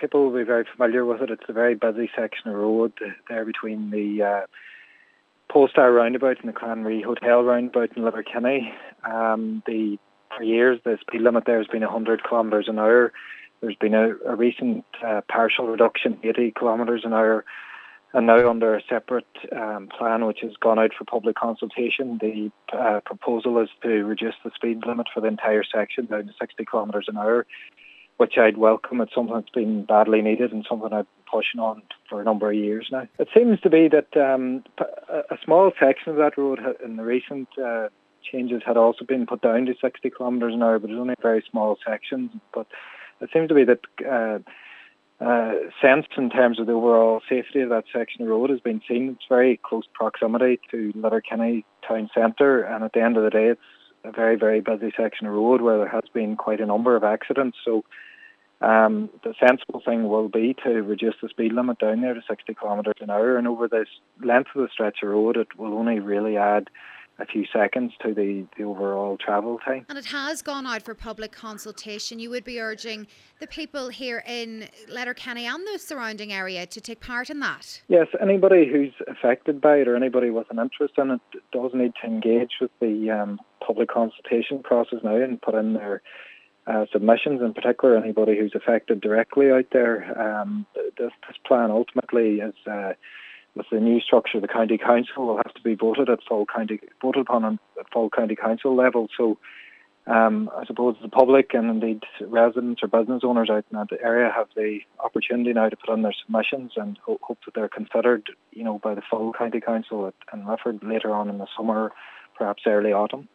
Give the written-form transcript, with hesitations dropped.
people will be very familiar with it. It's a very busy section of road there between the Polestar roundabout and the Clanry Hotel roundabout in Letterkenny. For years, the speed limit there has been 100 kilometres an hour. There's been a recent partial reduction, 80 kilometres an hour. And now under a separate plan which has gone out for public consultation, the proposal is to reduce the speed limit for the entire section down to 60 kilometres an hour, which I'd welcome. It's something that's been badly needed and something I've been pushing on for a number of years now. It seems to be that a small section of that road in the recent changes had also been put down to 60 kilometres an hour, but it's only a very small section. But it seems to be that sense in terms of the overall safety of that section of road has been seen. It's very close proximity to Letterkenny town centre, and at the end of the day it's a very, very busy section of road where there has been quite a number of accidents. So the sensible thing will be to reduce the speed limit down there to 60 kilometres an hour, and over this length of the stretch of road it will only really add a few seconds to the overall travel time. And it has gone out for public consultation. You would be urging the people here in Letterkenny and the surrounding area to take part in that? Yes, anybody who's affected by it or anybody with an interest in it does need to engage with the public consultation process now and put in their submissions, in particular anybody who's affected directly out there. This plan ultimately is with the new structure, the county council will have to be voted upon at full county council level. So I suppose the public and indeed residents or business owners out in that area have the opportunity now to put in their submissions and hope that they're considered, by the full county council in Lifford later on in the summer, perhaps early autumn.